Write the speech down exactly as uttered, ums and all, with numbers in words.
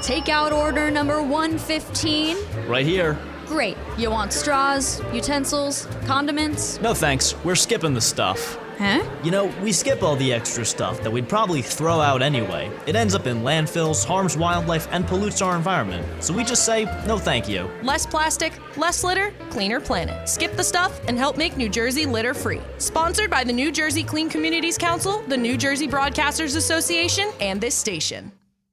Takeout order number one fifteen. Right here. Great. You want straws, utensils, condiments? No thanks, we're skipping the stuff. Huh? You know, we skip all the extra stuff that we'd probably throw out anyway. It ends up in landfills, harms wildlife, and pollutes our environment. So we just say, no thank you. Less plastic, less litter, cleaner planet. Skip the stuff and help make New Jersey litter-free. Sponsored by the New Jersey Clean Communities Council, the New Jersey Broadcasters Association, and this station.